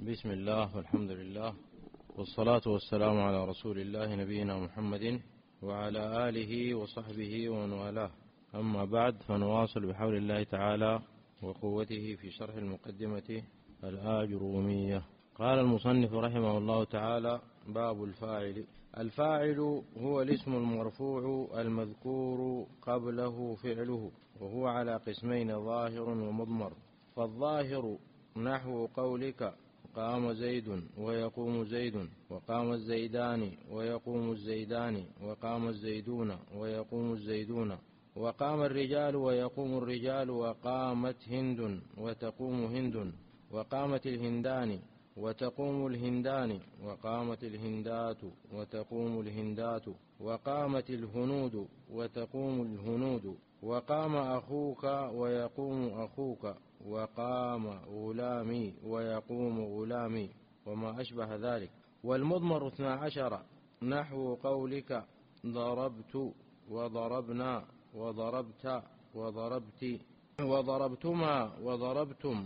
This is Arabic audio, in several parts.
بسم الله والحمد لله والصلاة والسلام على رسول الله نبينا محمد وعلى آله وصحبه ومن والاه. أما بعد، فنواصل بحول الله تعالى وقوته في شرح المقدمة الآجرومية. قال المصنف رحمه الله تعالى: باب الفاعل. الفاعل هو الاسم المرفوع المذكور قبله فعله، وهو على قسمين: ظاهر ومضمر. فالظاهر نحو قولك: قام زيد ويقوم زيد، وقام الزيدان ويقوم الزيدان، وقام الزيدون ويقوم الزيدون، وقام الرجال ويقوم الرجال، وقامت هند وتقوم هند، وقامت الهندان وتقوم الهندان، وقامت الهندات وتقوم الهندات، وقامت الهنود وتقوم الهنود، وقام أخوك ويقوم أخوك، وقام غلامي ويقوم غلامي، وما أشبه ذلك. والمضمر 12 نحو قولك: ضربت وضربنا وضربت وضربت، وضربتما وضربتم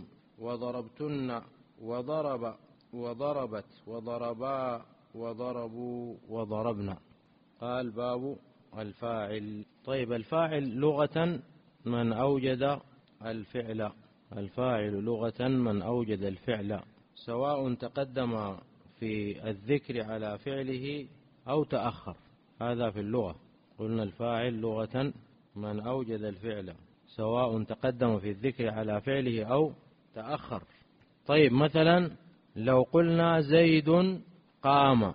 وضربتن، وضرب وضربت وضربا وضربوا وضربنا. قال: باب الفاعل. طيب، الفاعل لغة من أوجد الفعل. الفاعل لغة من أوجد الفعل، سواء تقدم في الذكر على فعله أو تأخر. هذا في اللغة. قلنا الفاعل لغة من أوجد الفعل، سواء تقدم في الذكر على فعله أو تأخر. طيب، مثلا لو قلنا زيد قام،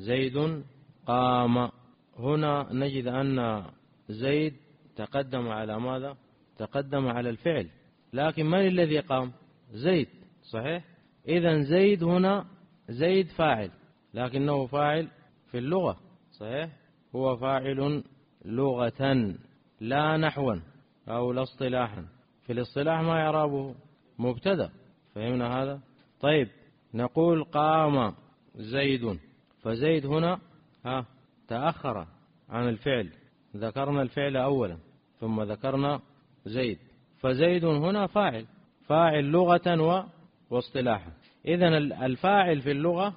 زيد قام، هنا نجد أن زيد تقدم على ماذا؟ تقدم على الفعل، لكن من الذي قام؟ زيد، صحيح؟ إذن زيد هنا، زيد فاعل، لكنه فاعل في اللغة، صحيح؟ هو فاعل لغة لا نحوا أو لا اصطلاحا. في الاصطلاح ما يعربه مبتدأ، فهمنا هذا؟ طيب، نقول قام زيد، فزيد هنا تأخر عن الفعل، ذكرنا الفعل أولا ثم ذكرنا زيد، فزيد هنا فاعل، فاعل لغة واصطلاحا. إذن الفاعل في اللغة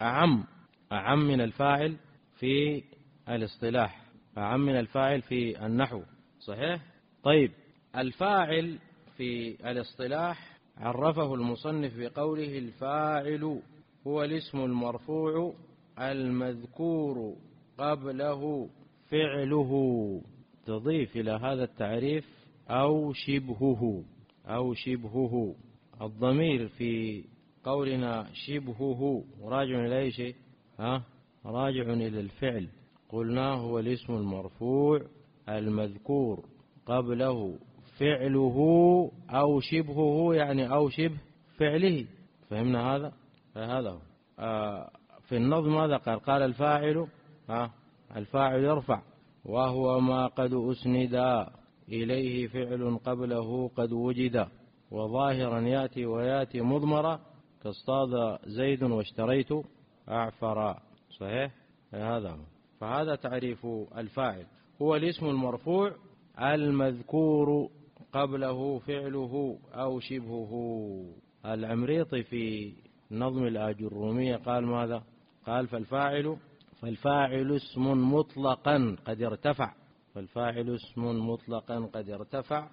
أعم من الفاعل في الاصطلاح، أعم من الفاعل في النحو، صحيح؟ طيب، الفاعل في الاصطلاح عرفه المصنف بقوله: الفاعل هو الاسم المرفوع المذكور قبله فعله. تضيف إلى هذا التعريف أو شبهه، أو شبهه. الضمير في قولنا شبهه راجع إلى أي شيء؟ راجع إلى الفعل. قلنا هو الاسم المرفوع المذكور قبله فعله أو شبهه، يعني أو شبه فعله، فهمنا هذا؟ فهذا هو. في النظم ماذا قال؟ قال: الفاعل الفاعل يرفع، وهو ما قد أسند إليه فعل قبله قد وجد، وظاهرا يأتي ويأتي مضمرا، كاصطاد زيد واشتريت أعفرا، صحيح؟ هذا هو. فهذا تعريف الفاعل: هو الاسم المرفوع المذكور قبله فعله أو شبهه. العمريطي في نظم الآجرومية قال ماذا؟ قال: فالفاعل اسم مطلقا قد ارتفع، فالفاعل اسم مطلقا قد ارتفع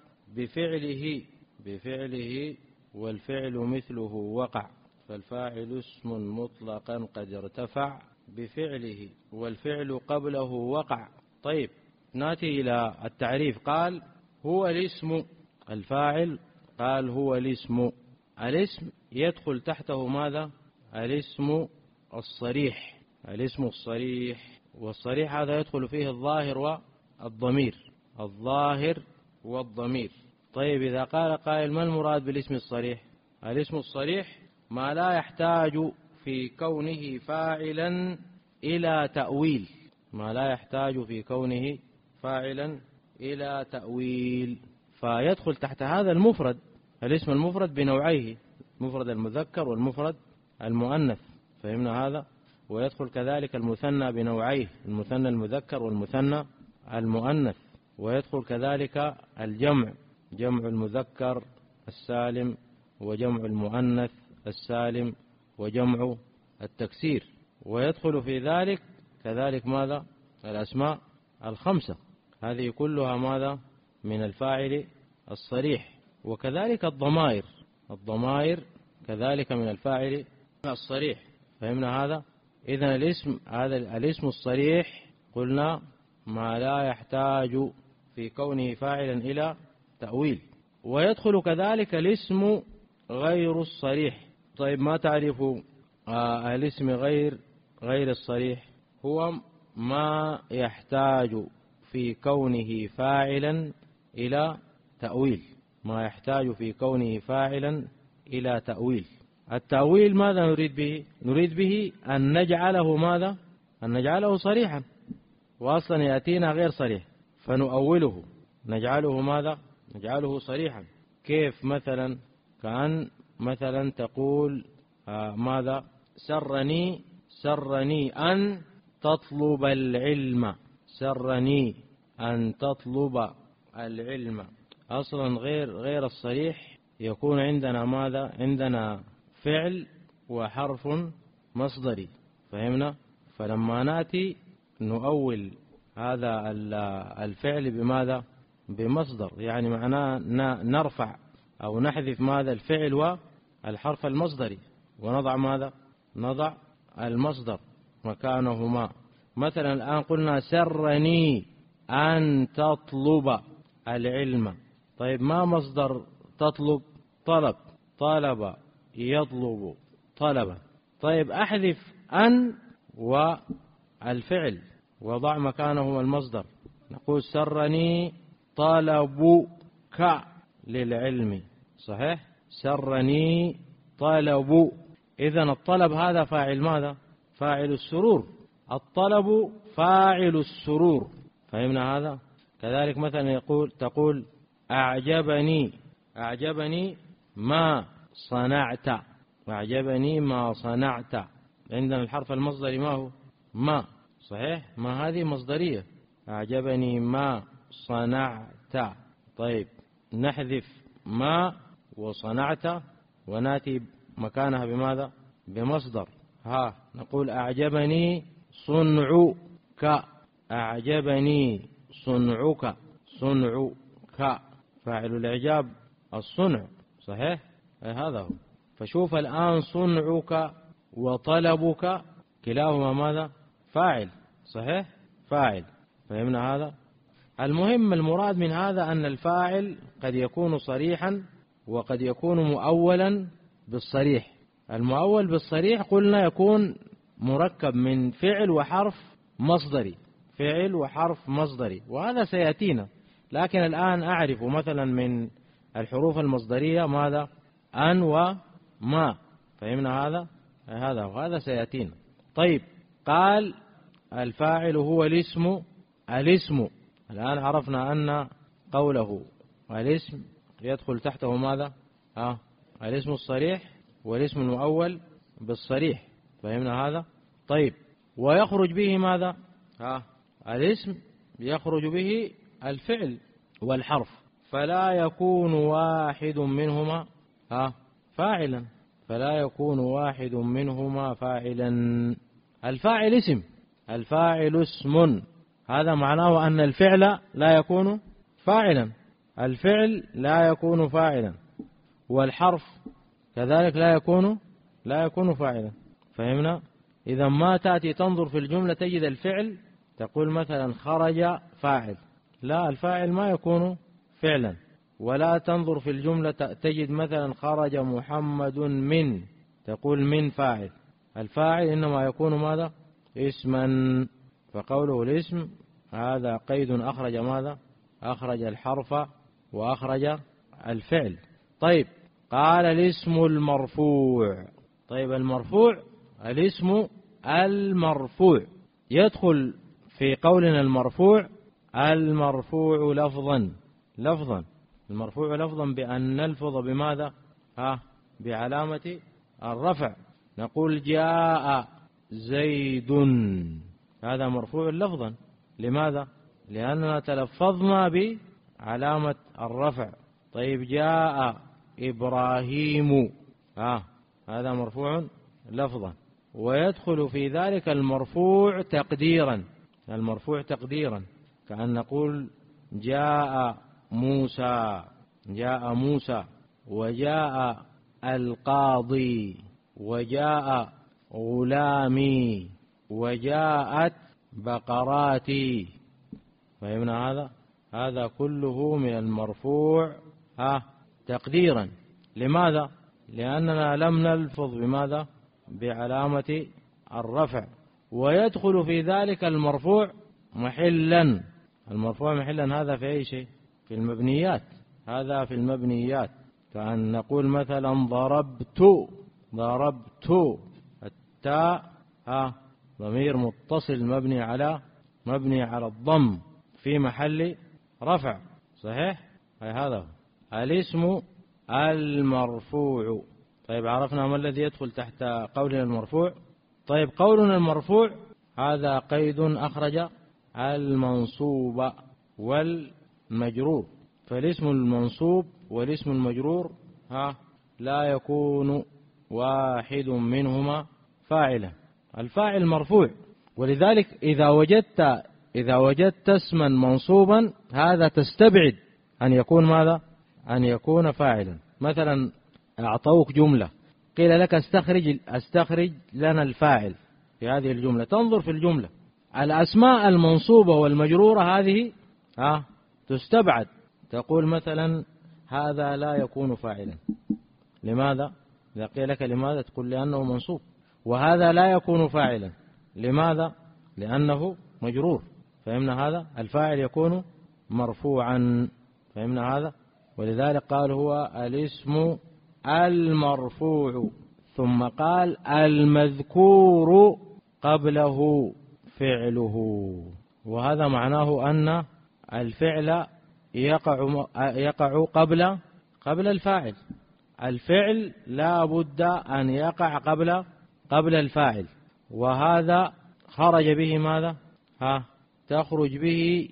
بفعله والفعل مثله وقع. فالفاعل اسم مطلقا قد ارتفع بفعله والفعل قبله وقع. طيب، نأتي إلى التعريف. قال: هو الاسم. الفاعل قال هو الاسم. الاسم يدخل تحته ماذا؟ الاسم الصريح، الاسم الصريح، والصريح هذا يدخل فيه الظاهر والضمير، الظاهر والضمير. طيب، إذا قال قائل: ما المراد بالاسم الصريح؟ الاسم الصريح ما لا يحتاج في كونه فاعلا إلى تأويل، ما لا يحتاج في كونه فاعلا إلى تأويل، فيدخل تحت هذا المفرد. الاسم المفرد بنوعيه: مفرد المذكر والمفرد المؤنث، فهمنا هذا؟ ويدخل كذلك المثنى بنوعيه: المثنى المذكر والمثنى المؤنث، ويدخل كذلك الجمع: جمع المذكر السالم وجمع المؤنث السالم، وجمع التكسير. ويدخل في ذلك كذلك ماذا؟ الأسماء الخمسة، هذه كلها ماذا؟ من الفاعل الصريح. وكذلك الضمائر كذلك من الفاعل الصريح. فهمنا هذا؟ إذن الاسم الصريح قلنا ما لا يحتاج في كونه فاعلا إلى تأويل. ويدخل كذلك الاسم غير الصريح. طيب ما تعرف الاسم غير الصريح؟ هو ما يحتاج في كونه فاعلا إلى تأويل، ما يحتاج في كونه فاعلا إلى تأويل. التأويل ماذا نريد به؟ نريد به أن نجعله ماذا؟ أن نجعله صريحا، وأصلا يأتينا غير صريح فنؤوله نجعله ماذا؟ نجعله صريحا. كيف مثلا؟ كأن مثلا تقول ماذا؟ سرني أن تطلب العلم، سرني أن تطلب العلم. أصلا غير الصريح يكون عندنا ماذا؟ عندنا فعل وحرف مصدري. فهمنا؟ فلما نأتي نؤول هذا الفعل بماذا؟ بمصدر، يعني معناه نرفع أو نحذف ماذا؟ الفعل والحرف المصدري، ونضع ماذا؟ نضع المصدر مكانهما. مثلا الآن قلنا سرني أن تطلب العلم. طيب ما مصدر تطلب؟ طلب يطلب طلبا. طيب أحذف أن والفعل وضع مكانهما المصدر، نقول سرني طلبك للعلم. صحيح؟ سرني طلب. إذن الطلب هذا فاعل ماذا؟ فاعل السرور. الطلب فاعل السرور. فهمنا هذا؟ كذلك مثلا تقول أعجبني ما صنعت. أعجبني ما صنعت. عندنا الحرف المصدري ما هو؟ ما. صحيح؟ ما هذه مصدرية. أعجبني ما صنعت. طيب نحذف ما وصنعت وناتي مكانها بماذا؟ بمصدر. نقول أعجبني صنعك. أعجبني صنعك. فاعل الإعجاب الصنع. صحيح؟ هذا هو. فشوف الآن صنعك وطلبك كلاهما ماذا؟ فاعل. صحيح؟ فاعل. فهمنا هذا؟ المهم المراد من هذا أن الفاعل قد يكون صريحا وقد يكون مؤولا بالصريح. المؤول بالصريح قلنا يكون مركب من فعل وحرف مصدري، فعل وحرف مصدري، وهذا سيأتينا. لكن الآن أعرف مثلا من الحروف المصدرية ماذا؟ أن وما. فهمنا هذا؟ هذا سيأتينا. طيب قال الفاعل هو الاسم. الآن عرفنا أن قوله الاسم يدخل تحته ماذا؟ الاسم الصريح والاسم المؤول بالصريح. فهمنا هذا؟ طيب ويخرج به ماذا؟ الاسم يخرج به الفعل والحرف، فلا يكون واحد منهما فاعلا. فلا يكون واحد منهما فاعلا. الفاعل اسم، الفاعل اسم، هذا معناه أن الفعل لا يكون فاعلا. الفعل لا يكون فاعلا، والحرف كذلك لا يكون فاعلا. فهمنا؟ إذا ما تأتي تنظر في الجملة تجد الفعل تقول مثلا خرج فاعل، لا، الفاعل ما يكون فعلا. ولا تنظر في الجملة تجد مثلا خرج محمد من، تقول من فاعل. الفاعل إنما يكون ماذا؟ اسما. فقوله الاسم هذا قيد أخرج ماذا؟ أخرج الحرف وأخرج الفعل. طيب قال الاسم المرفوع. طيب المرفوع، الاسم المرفوع يدخل في قولنا المرفوع لفظا المرفوع لفظا بأن نلفظ بماذا؟ بعلامة الرفع. نقول جاء زيد، هذا مرفوع لفظا. لماذا؟ لأننا تلفظنا بعلامة الرفع. طيب جاء إبراهيم، هذا مرفوع لفظا. ويدخل في ذلك المرفوع تقديرا، المرفوع تقديرا كأن نقول جاء موسى، جاء موسى، وجاء القاضي، وجاء غلامي، وجاءت بقراتي. فهمنا هذا كله من المرفوع تقديرا. لماذا؟ لأننا لم نلفظ بماذا؟ بعلامة الرفع. ويدخل في ذلك المرفوع محلا، المرفوع محلا هذا في أي شيء؟ في المبنيات، هذا في المبنيات. كأن نقول مثلا ضربت، ضربت، التاء ضمير متصل مبني على الضم في محل رفع، صحيح؟ هذا الاسم المرفوع. طيب عرفنا ما الذي يدخل تحت قولنا المرفوع. طيب قولنا المرفوع هذا قيد أخرج المنصوب والمجرور. فالاسم المنصوب والاسم المجرور لا يكون واحد منهما فاعلا، الفاعل مرفوع. ولذلك إذا وجدت اسما منصوبا هذا تستبعد أن يكون ماذا؟ أن يكون فاعلا. مثلا أعطوك جملة، قيل لك استخرج لنا الفاعل في هذه الجملة. تنظر في الجملة، الأسماء المنصوبة والمجرورة هذه تستبعد. تقول مثلا هذا لا يكون فاعلا. لماذا؟ إذا قيل لك لماذا تقول لأنه منصوب. وهذا لا يكون فاعلا. لماذا؟ لأنه مجرور. فهمنا هذا؟ الفاعل يكون مرفوعا. فهمنا هذا؟ ولذلك قال هو الاسم المرفوع، ثم قال المذكور قبله فعله. وهذا معناه أن الفعل يقع قبل الفاعل. الفعل لا بد أن يقع قبل الفاعل. وهذا خرج به ماذا؟ تخرج به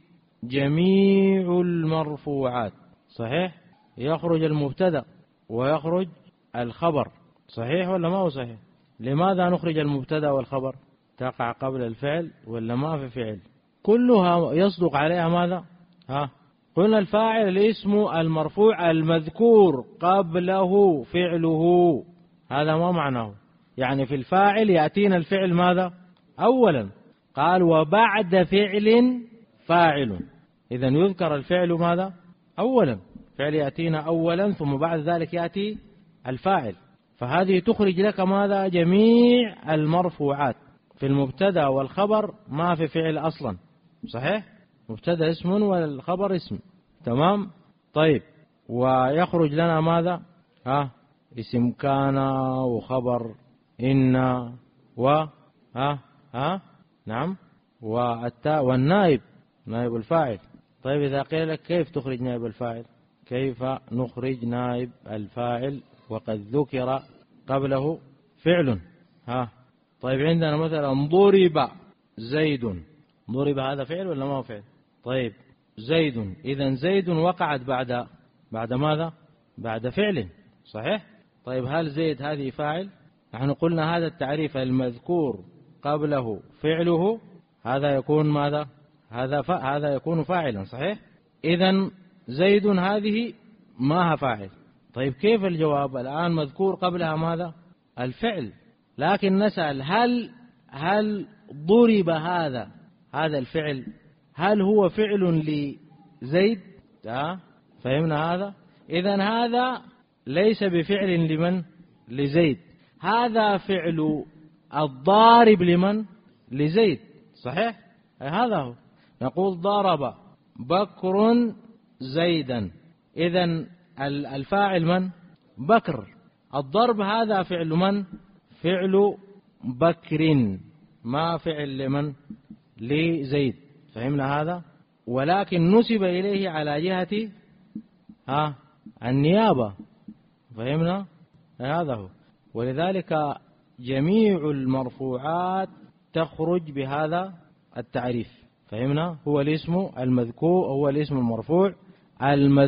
جميع المرفوعات، صحيح؟ يخرج المبتدأ ويخرج الخبر، صحيح ولا ما هو صحيح؟ لماذا نخرج المبتدأ والخبر؟ تقع قبل الفعل ولا ما في فعل؟ كلها يصدق عليها ماذا؟ قلنا الفاعل الاسم المرفوع المذكور قبله فعله. هذا ما معناه؟ يعني في الفاعل يأتينا الفعل ماذا؟ أولا. قال وبعد فعل فاعل، إذا يذكر الفعل ماذا؟ أولا. فعل يأتينا أولا ثم بعد ذلك يأتي الفاعل. فهذه تخرج لك ماذا؟ جميع المرفوعات. في المبتدا والخبر ما في فعل أصلا، صحيح؟ مبتدا اسم والخبر اسم، تمام؟ طيب ويخرج لنا ماذا؟ اسم كان وخبر إن نعم، والتاء والنائب، نائب الفاعل. طيب إذا قيل لك كيف تخرج نائب الفاعل؟ كيف نخرج نائب الفاعل وقد ذكر قبله فعل؟ طيب عندنا مثلا ضرب زيد، ضرب هذا فعل ولا ما هو فعل؟ طيب زيد، إذا زيد وقعت بعد ماذا؟ بعد فعل، صحيح؟ طيب هل زيد هذه فاعل؟ نحن قلنا هذا التعريف المذكور قبله فعله هذا يكون ماذا؟ هذا يكون فاعلا، صحيح؟ إذا زيد هذه ما هي فاعل. طيب كيف الجواب؟ الآن مذكور قبلها ماذا؟ الفعل. لكن نسأل هل ضرب هذا الفعل هل هو فعل لزيد؟ فهمنا هذا؟ إذن هذا ليس بفعل لمن؟ لزيد. هذا فعل الضارب لمن؟ لزيد، صحيح؟ هذا هو. نقول ضرب بكر زيدا، إذن الفاعل من؟ بكر. الضرب هذا فعل من؟ فعل بكر، ما فعل لمن؟ لزيد. فهمنا هذا؟ ولكن نسب إليه على جهة النيابة. فهمنا؟ هذا هو. ولذلك جميع المرفوعات تخرج بهذا التعريف. فهمنا؟ هو الاسم المذكور، هو الاسم المرفوع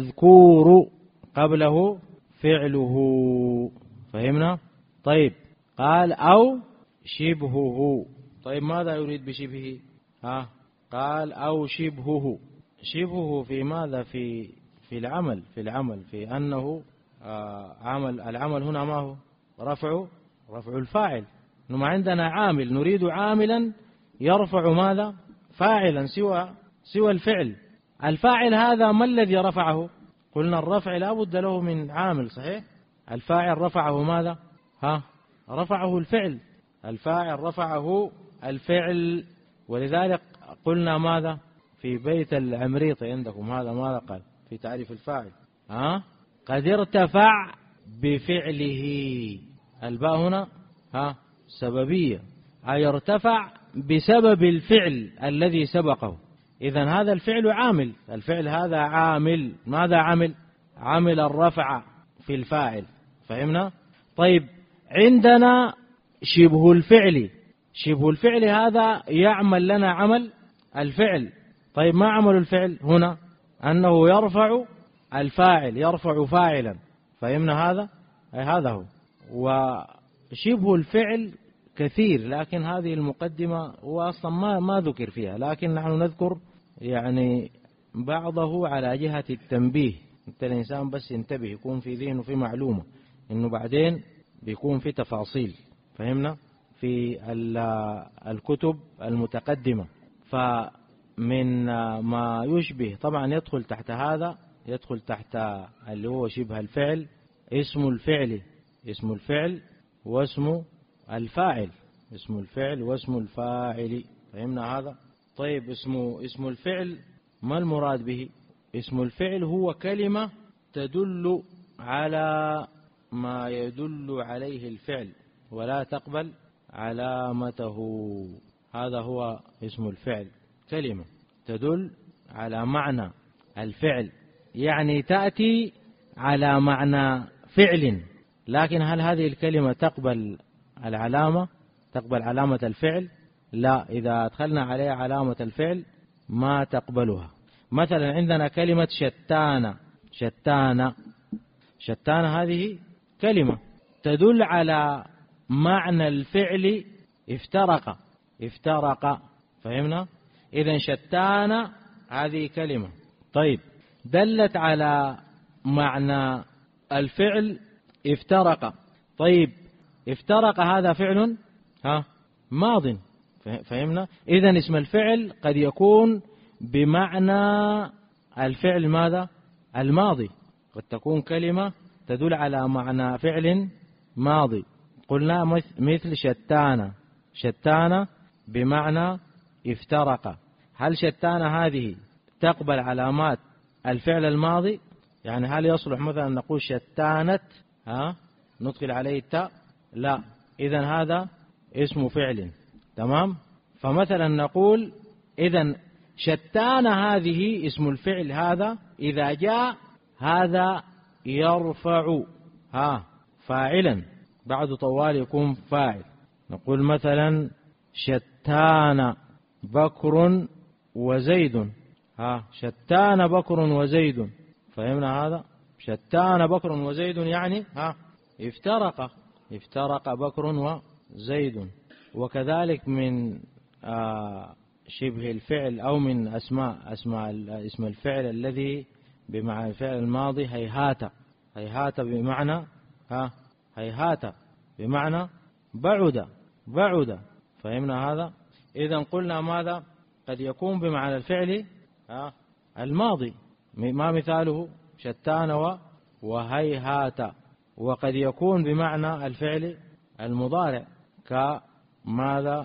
المذكور قبله فعله. فهمنا؟ طيب قال أو شبهه. طيب ماذا يريد بشبهه؟ قال أو شبهه. شبهه في ماذا؟ في العمل في أنه العمل هنا ما هو؟ رفع الفاعل. ما عندنا عامل، نريد عاملا يرفع ماذا؟ فاعلا سوى الفعل. الفاعل هذا ما الذي رفعه؟ قلنا الرفع لا بد له من عامل، صحيح؟ الفاعل رفعه ماذا؟ رفعه الفعل. الفاعل رفعه الفعل. ولذلك قلنا ماذا في بيت العمريطي عندكم؟ هذا ماذا قال في تعريف الفاعل؟ قد ارتفع بفعله. الباء هنا سببية، أي ارتفع بسبب الفعل الذي سبقه. إذن هذا الفعل عامل، الفعل هذا عامل. ماذا عمل الرفع في الفاعل. فهمنا؟ طيب عندنا شبه الفعل. شبه الفعل هذا يعمل لنا عمل الفعل. طيب ما عمل الفعل هنا؟ أنه يرفع الفاعل، يرفع فاعلا. فهمنا هذا؟ هذا هو. وشبه الفعل كثير، لكن هذه المقدمة هو أصلا ما ذكر فيها، لكن نحن نذكر يعني بعضه على جهة التنبيه. انت الإنسان بس ينتبه، يكون في ذهنه في معلومة، إنه بعدين بيكون في تفاصيل. فهمنا؟ في الكتب المتقدمة. فمن ما يشبه طبعا يدخل تحت هذا، يدخل تحت اللي هو شبه الفعل اسم الفعل واسم الفاعل. اسم الفعل واسم الفاعل. فهمنا هذا؟ طيب اسم الفعل ما المراد به؟ اسم الفعل هو كلمة تدل على ما يدل عليه الفعل ولا تقبل علامته. هذا هو اسم الفعل، كلمة تدل على معنى الفعل، يعني تأتي على معنى فعل. لكن هل هذه الكلمة تقبل العلامة، تقبل علامة الفعل؟ لا، إذا أدخلنا عليها علامة الفعل ما تقبلها. مثلا عندنا كلمة شتان هذه كلمة تدل على معنى الفعل افترق. فهمنا؟ إذن شتان هذه كلمة طيب دلت على معنى الفعل افترق. طيب افترق هذا فعل ماض. فهمنا؟ إذن اسم الفعل قد يكون بمعنى الفعل ماذا؟ الماضي. قد تكون كلمة تدل على معنى فعل ماضي. قلنا مثل شتان بمعنى افترق. هل شتان هذه تقبل علامات الفعل الماضي؟ يعني هل يصلح مثلا نقول شتانت ندخل عليه التاء؟ لا. إذن هذا اسم فعل. تمام؟ فمثلا نقول إذن شتان هذه اسم الفعل هذا إذا جاء هذا يرفع فاعلا، بعد طوال يكون فاعل. نقول مثلا شتان بكر وزيد. شتان بكر وزيد. فهمنا هذا؟ شتان بكر وزيد يعني افترق بكر وزيد. وكذلك من شبه الفعل أو من أسماء اسم الفعل الذي بمعنى الفعل الماضي هيهات بمعنى هيهات بمعنى بعد. فهمنا هذا؟ إذن قلنا ماذا؟ قد يكون بمعنى الفعل الماضي، ما مثاله؟ شتان وهيهات. وقد يكون بمعنى الفعل المضارع كماذا؟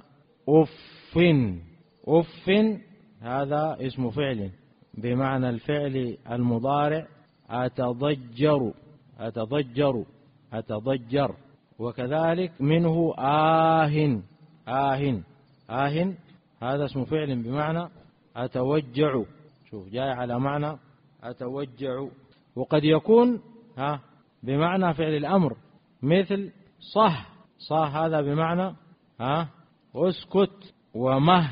أف. هذا اسم فعل بمعنى الفعل المضارع أتضجر. وكذلك منه هذا اسم فعل بمعنى أتوجع. شوف جاي على معنى أتوجع. وقد يكون بمعنى فعل الأمر مثل صح هذا بمعنى اسكت. ومه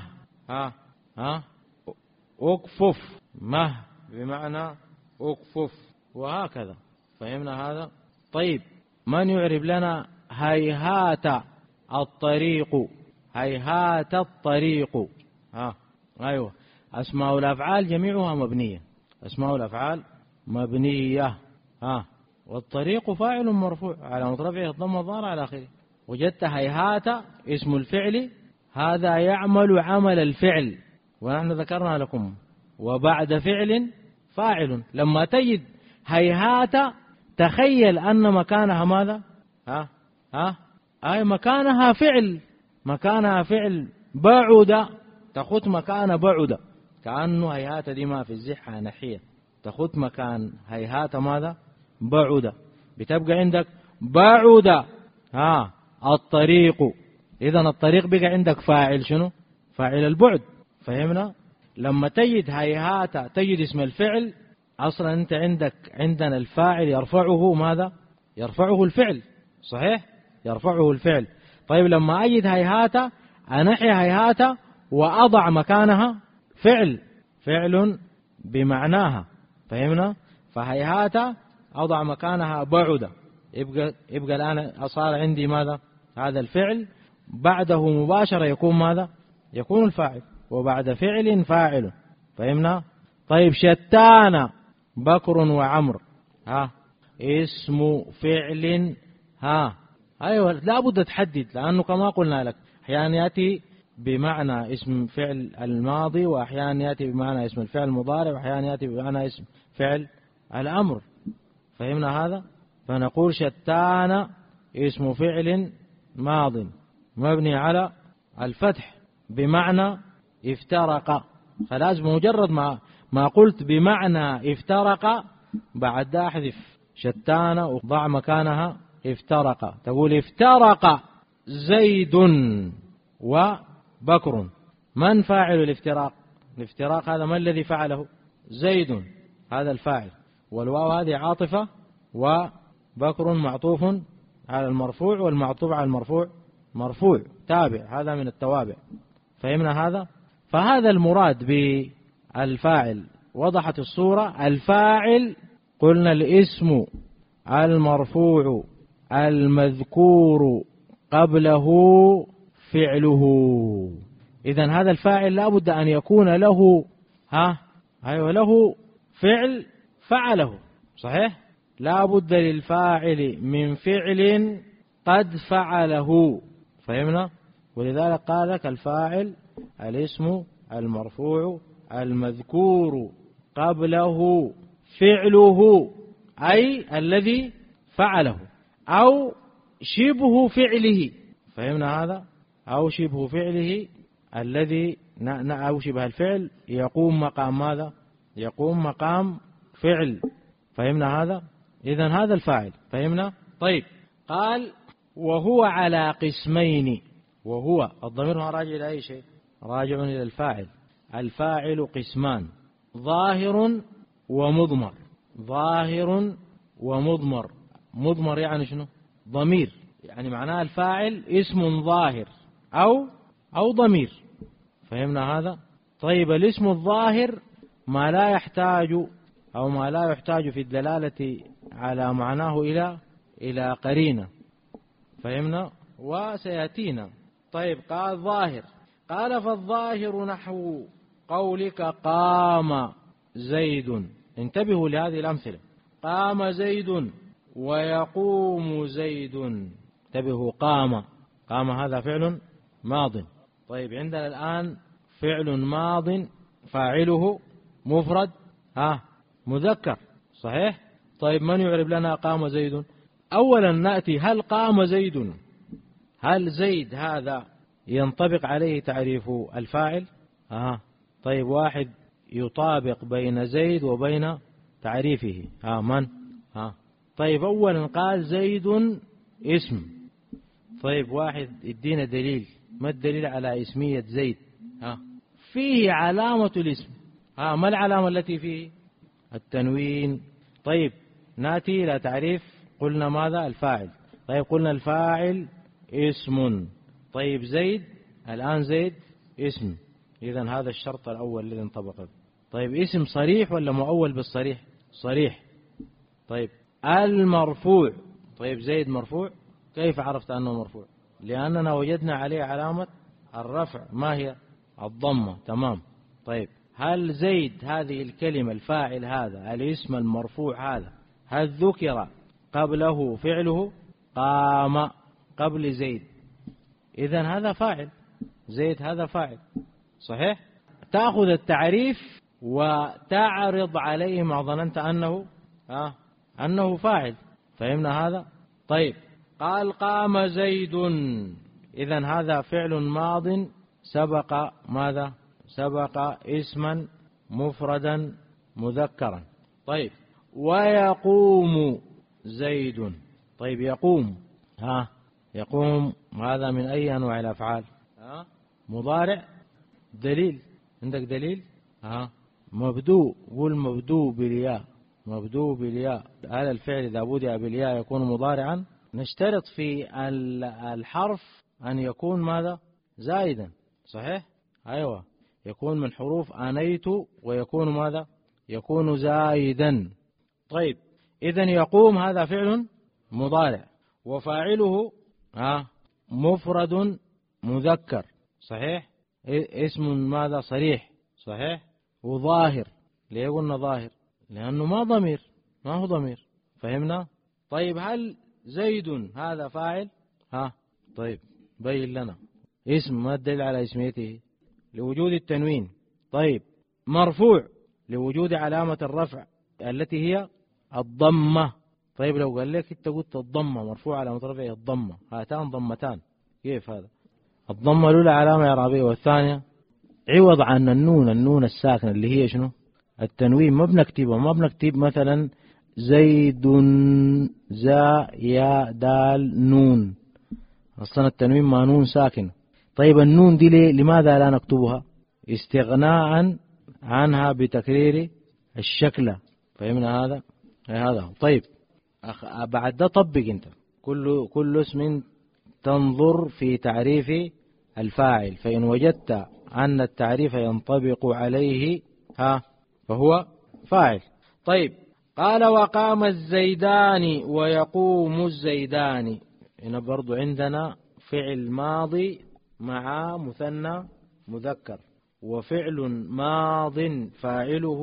أكفف، مه بمعنى أكفف، وهكذا. فهمنا هذا؟ طيب من يعرب لنا هيهات الطريق، هيهات الطريق. أيوة، أسماء الأفعال جميعها مبنية، أسماء الأفعال مبنية. والطريق فاعل مرفوع على رفعه الضمة الظاهرة على آخره. وجدت هيهات اسم الفعل، هذا يعمل عمل الفعل، ونحن ذكرنا لكم وبعد فعل فاعل. لما تجد هيهات تخيل أن مكانها ماذا؟ أي مكانها فعل، مكانها فعل. بعد تخط مكان بعد، كأنه هيهات دي ما في الزحة نحية، تخط مكان هيهات ماذا؟ بعد. بتبقى عندك بعد الطريق. إذن الطريق بقى عندك فاعل شنو؟ فاعل البعد. فهمنا؟ لما تجد هيهات تجد اسم الفعل، أصلا أنت عندنا الفاعل يرفعه ماذا؟ يرفعه الفعل، صحيح؟ يرفعه الفعل. طيب لما أجد هيهات أنحي هيهات وأضع مكانها فعل بمعناها. فهمنا؟ فهيهات أضع مكانها بعد، يبقى الآن صار عندي ماذا؟ هذا الفعل بعده مباشرة يكون ماذا؟ يكون الفاعل، وبعد فعل فاعل. فهمنا؟ طيب شتان بكر وعمر، اسم فعل. أيوة، لا بد تحدد، لأنه كما قلنا لك أحيانا يأتي بمعنى اسم فعل الماضي، وأحيانا يأتي بمعنى اسم الفعل المضارع، وأحيانا يأتي بمعنى اسم فعل الأمر. فهمنا هذا؟ فنقول شتان اسم فعل ماض مبني على الفتح بمعنى افترق. خلاص، بمجرد ما قلت بمعنى افترق بعد احذف شتان وضع مكانها افترق. تقول افترق زيد وبكر. من فاعل الافتراق؟ الافتراق هذا ما الذي فعله؟ زيد، هذا الفاعل، والواو هذه عاطفة، وبكر معطوف على المرفوع، والمعطوف على المرفوع مرفوع تابع، هذا من التوابع. فهمنا هذا؟ فهذا المراد بالفاعل. وضحت الصورة. الفاعل قلنا الاسم المرفوع المذكور قبله فعله. إذن هذا الفاعل لا بد أن يكون له له فعل فعله، صحيح؟ لا بد للفاعل من فعل قد فعله. فهمنا؟ ولذلك قال لك الفاعل الاسم المرفوع المذكور قبله فعله، أي الذي فعله أو شبه فعله. فهمنا هذا؟ أو شبه فعله الذي أو شبه الفعل يقوم مقام ماذا؟ يقوم مقام فعل. فهمنا هذا؟ إذن هذا الفاعل. فهمنا؟ طيب، قال وهو على قسمين. وهو الضمير راجع إلى أي شيء؟ راجع إلى الفاعل. الفاعل قسمان: ظاهر ومضمر. ظاهر ومضمر. مضمر يعني شنو؟ ضمير، يعني معناه الفاعل اسم ظاهر أو ضمير. فهمنا هذا؟ طيب، الاسم الظاهر ما لا يحتاج في الدلالة على معناه إلى قرينة. فهمنا؟ وسيأتينا. طيب، قال ظاهر. قال فالظاهر نحو قولك قام زيد. انتبهوا لهذه الأمثلة: قام زيد ويقوم زيد. انتبهوا، قام هذا فعل ماض. طيب، عندنا الآن فعل ماض فاعله مفرد مذكر، صحيح؟ طيب، من يعرب لنا قام زيد؟ أولا نأتي: هل قام زيد؟ هل زيد هذا ينطبق عليه تعريف الفاعل؟ طيب، واحد يطابق بين زيد وبين تعريفه. من؟ طيب، أولا قال زيد اسم. طيب، واحد يدينا دليل. ما الدليل على اسمية زيد؟ فيه علامة الاسم. ما العلامة التي فيه؟ التنوين. طيب، نأتي إلى تعريف. قلنا ماذا؟ الفاعل. طيب، قلنا الفاعل اسم. طيب، زيد، الآن زيد اسم. إذن هذا الشرط الأول الذي انطبق. طيب، اسم صريح ولا مؤول بالصريح؟ صريح. طيب، المرفوع. طيب، زيد مرفوع. كيف عرفت أنه مرفوع؟ لأننا وجدنا عليه علامة الرفع، ما هي؟ الضمة. تمام. طيب هل زيد هذه الكلمة الفاعل هذا الاسم المرفوع هذا هل ذكر قبله فعله؟ قام قبل زيد، إذن هذا فاعل، زيد هذا فاعل صحيح. تأخذ التعريف وتعرض عليه ما ظننت أنه فاعل. فهمنا هذا؟ طيب قال قام زيد، إذن هذا فعل ماض سبق ماذا؟ سبق اسما مفردا مذكرا. طيب ويقوم زيد. طيب يقوم، يقوم هذا من أي أنواع الأفعال؟ مضارع. دليل، عندك دليل؟ مبدوء، قول مبدوء بالياء، مبدوء بالياء. هذا الفعل إذا بدأ بالياء يكون مضارعا. نشترط في الحرف أن يكون ماذا؟ زائدا صحيح؟ أيوة، يكون من حروف آنيت ويكون ماذا؟ يكون زائدا. طيب إذن يقوم هذا فعل مضارع وفاعله مفرد مذكر صحيح، اسم ماذا؟ صريح صحيح، وظاهر. ليه قلنا ظاهر؟ لأنه ما ضمير، ما هو ضمير. فهمنا؟ طيب هل زيد هذا فاعل؟ طيب بين لنا اسم، ما الدليل على اسميته؟ لوجود التنوين. طيب مرفوع لوجود علامة الرفع التي هي الضمة. طيب لو قال لك انت قلت الضمة مرفوع علامة رفعه الضمة، هاتان ضمتان، كيف هذا؟ الضمة الأولى علامة إعرابية والثانية عوض عن النون الساكنة اللي هي شنو؟ التنوين. ما بنكتبه، ما بنكتب مثلا زيد زا يا دال نون، أصلا التنوين ما نون ساكن. طيب النون دي لماذا لا نكتبها؟ استغناء عنها بتكرير الشكل. فهمنا هذا؟ هذا. طيب بعد ده طبق انت كل اسم تنظر في تعريف الفاعل، فإن وجدت أن التعريف ينطبق عليه فهو فاعل. طيب قال وقام الزيدان ويقوم الزيدان. هنا برضو عندنا فعل ماضي مع مثنى مذكر، وفعل ماض فاعله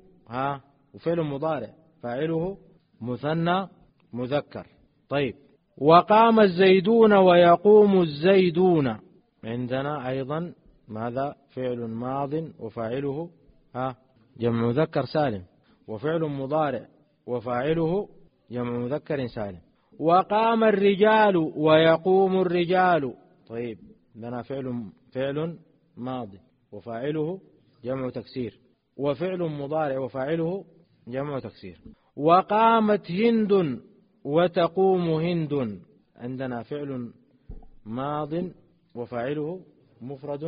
وفعل مضارع فاعله مثنى مذكر. طيب وقام الزيدون ويقوم الزيدون، عندنا أيضا ماذا؟ فعل ماض وفاعله جمع مذكر سالم، وفعل مضارع وفاعله جمع مذكر سالم. وقام الرجال ويقوم الرجال. طيب لنا فعل ماضي وفاعله جمع تكسير، وفعل مضارع وفاعله جمع تكسير. وقامت هند وتقوم هند، عندنا فعل ماض وفاعله مفرد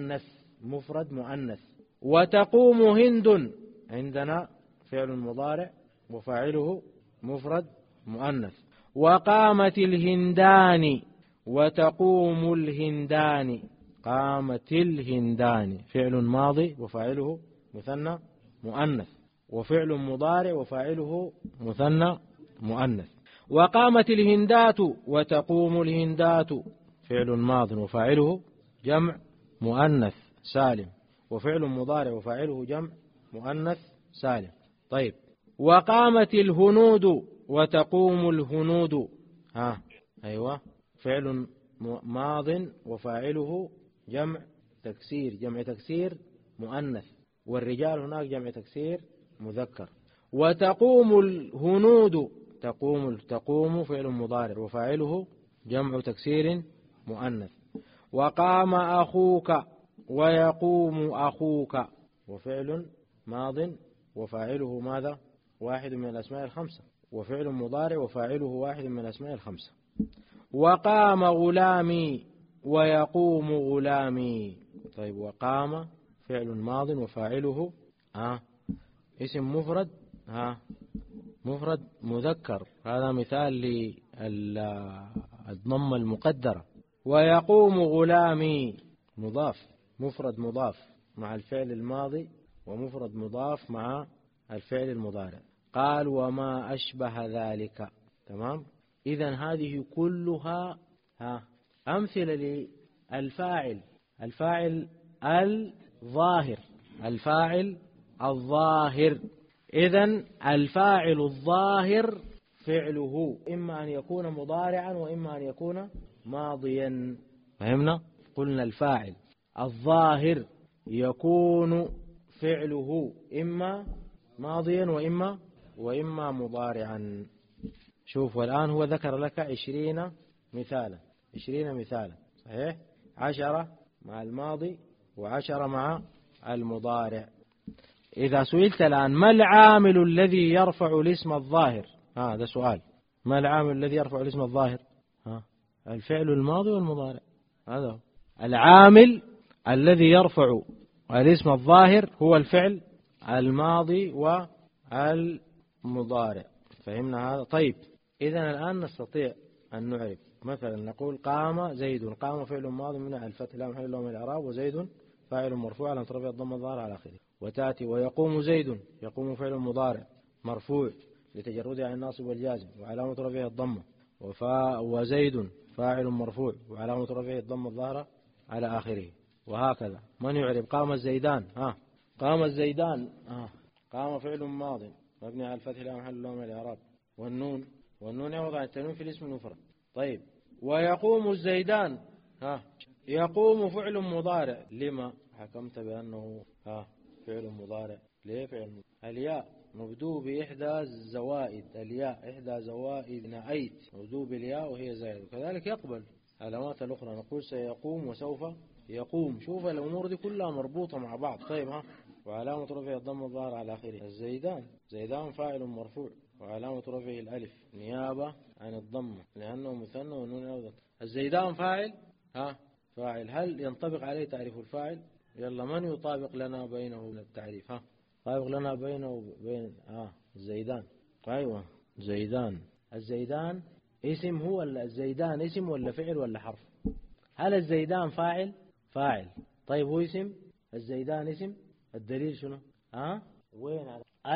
مؤنث. وتقوم هند، عندنا فعل مضارع وفاعله مفرد مؤنث. وقامت الهندان وتقوم الهندان، قامت الهندان فعل ماضي وفاعله مثنى مؤنث، وفعل مضارع وفاعله مثنى مؤنث. وقامت الهندات وتقوم الهندات، فعل ماض وفاعله جمع مؤنث سالم، وفعل مضارع وفاعله جمع مؤنث سالم. طيب وقامت الهنود وتقوم الهنود، أيوة فعل ماض وفاعله جمع تكسير مؤنث، والرجال هناك جمع تكسير مذكر. وتقوم الهنود، تقوم فعل مضارع وفاعله جمع تكسير مؤنث. وقام أخوك ويقوم أخوك، وفعل ماض وفاعله ماذا؟ واحد من الأسماء الخمسة، وفعل مضارع وفاعله واحد من الأسماء الخمسة. وقام غلامي ويقوم غلامي. طيب وقام فعل ماض وفاعله اسم مفرد مذكر، هذا مثال للضمة المقدرة. ويقوم غلامي مضاف، مفرد مضاف مع الفعل الماضي، ومفرد مضاف مع الفعل المضارع. قال وما أشبه ذلك. تمام. إذن هذه كلها أمثلة للفاعل. الفاعل الظاهر، الفاعل الظاهر. إذن الفاعل الظاهر فعله إما أن يكون مضارعا وإما أن يكون ماضيا. فهمنا؟ قلنا الفاعل الظاهر يكون فعله إما ماضيا وإما مضارعا. شوف، والآن هو ذكر لك 20 مثالا، 20 مثالا، صحيح؟ 10 مع الماضي و10 مع المضارع. إذا سئلت الآن ما العامل الذي يرفع الاسم الظاهر؟ هذا سؤال. ما العامل الذي يرفع الاسم الظاهر؟ الفعل الماضي والمضارع. هذا العامل الذي يرفع الاسم الظاهر هو الفعل الماضي والمضارع. فهمنا هذا؟ طيب، إذن الآن نستطيع أن نعرف. مثلا نقول قام زيد. قام فعل ماضي من الفتح لا محل له من الإعراب، وزيد فاعل مرفوع على رفعه الضمة الظاهرة على آخره. وتأتي ويقوم زيد. يقوم فعل مضارع مرفوع لتجرده عن الناصب والجازم وعلامة رفعه الضمة. وزيد فاعل مرفوع وعلامة رفعه الضمة الظاهرة على آخره. وهكذا. من يعرف قام الزيدان؟ قام الزيدان. قام فعل ماض مبني على الفتح لا محل له من الإعراب. والنون يعوض عن التنوين في الاسم المفرد. طيب، ويقوم الزيدان. يقوم فعل مضارع. لما حكمت بأنه فعل مضارع؟ ليه فعل مضارع؟ الياء مبدوء بإحدى الزوائد. الياء إحدى زوائد نأيت مبدوء بالياء وهي زائد، وكذلك يقبل علامات الأخرى. نقول سيقوم وسوف يقوم. شوف الأمور دي كلها مربوطة مع بعض. طيب، وعلامة رفعه الضمة الظاهرة على آخره. زيدان فاعل مرفوع وعلامة رفعه الألف نيابة عن الضمة لأنه مثنى والنون أوضح. الزيدان فاعل. فاعل. هل ينطبق عليه تعريف الفاعل؟ يلا، من يطابق لنا بينه وبين التعريف؟ طابق لنا بينه وبين الزيدان. أيوة، زيدان. الزيدان اسم. هو الزيدان اسم ولا فعل ولا حرف؟ هل الزيدان فاعل؟ طيب، هو اسم؟ الزيدان اسم. الدليل شنو؟ وين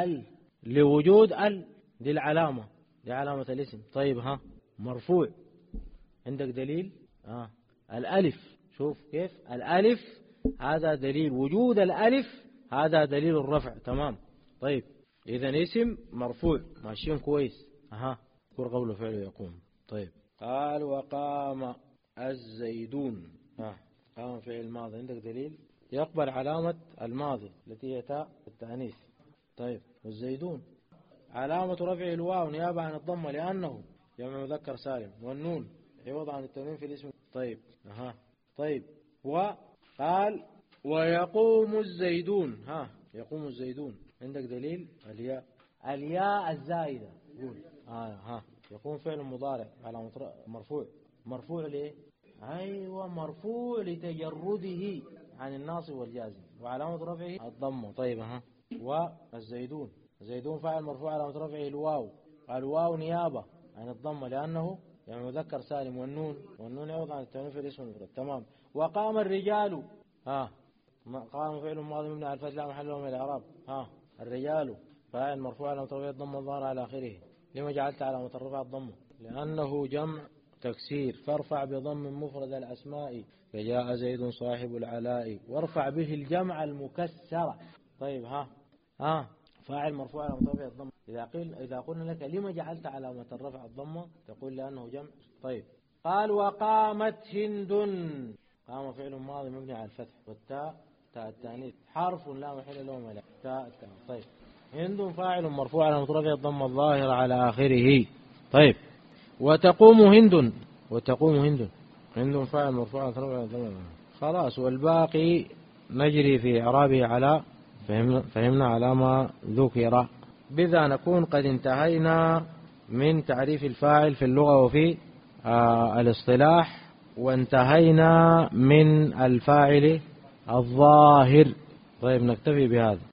لوجود دي العلامة، دي علامة الاسم. طيب، مرفوع. عندك دليل؟ الألف. شوف كيف الألف هذا دليل وجود الألف، هذا دليل الرفع. تمام. طيب، إذن اسم مرفوع ماشيين كويس. كل قوله فعل يقوم. طيب، قال وقام الزيدون. قام فعل ماضي. عندك دليل؟ يقبل علامة الماضي التي هي تاء التأنيث. طيب، والزيدون علامة رفع الواو نيابة عن الضمة لأنه جمع مذكر سالم، والنون عوض عن التنوين في الاسم. طيب. طيب، وقال ويقوم الزيدون. يقوم الزيدون. عندك دليل؟ الياء الزائدة. قول. يقوم فعل مضارع على مرفوع ليه؟ أيوة، مرفوع لتجرده عن الناصب والجازم وعلامة رفعه الضمة. طيب، والزيدون. زيدون فاعل مرفوع علامة رفعه الواو نيابة عن الضمة لأنه يعني مذكر سالم، والنون يعوض عن التنوين في الاسم المفرد. تمام. وقام الرجال. قام فعل ماضي مبني على الفتح لا محل له من الإعراب. الرجال فاعل مرفوع علامة رفعه الضمة الظاهرة على آخره. لما جعلت علامة الرفع الضمة؟ لأنه جمع تكسير. فارفع بضم مفرد الأسماء فجاء زيد صاحب العلاء، وارفع به الجمع المكسرة. طيب، فاعل مرفوع علامة رفع الضمة. إذا قلنا لك لما جعلت علامة الرفع الضمة تقول لأنه جمع. طيب، قال وقامت هند. قام فعل ماضي مبني على الفتح والتاء تاء التانيث حرف لا محل له من تاء. طيب، هند فاعل مرفوع علامة رفعه الضمة الظاهرة على آخره. طيب، وتقوم هند. هند فاعل مرفوع على رفعه الضمة. خلاص، والباقي نجري في إعرابه على فهمنا على ما ذكر. بذا نكون قد انتهينا من تعريف الفاعل في اللغة وفي الاصطلاح، وانتهينا من الفاعل الظاهر. طيب، نكتفي بهذا.